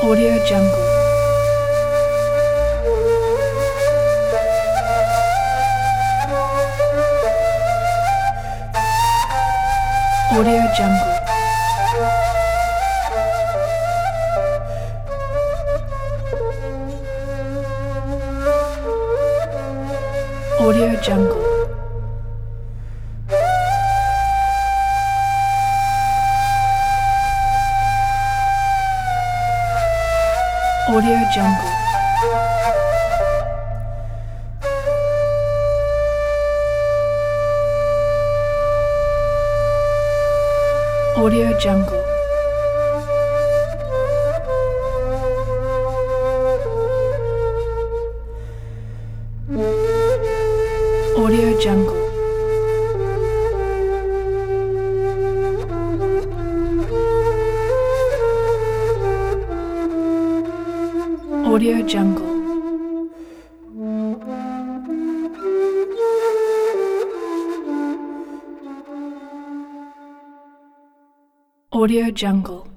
Audio Jungle. Audio Jungle. Audio Jungle. Audio Jungle. Audio Jungle. Audio Jungle. Audio Jungle. Audio Jungle.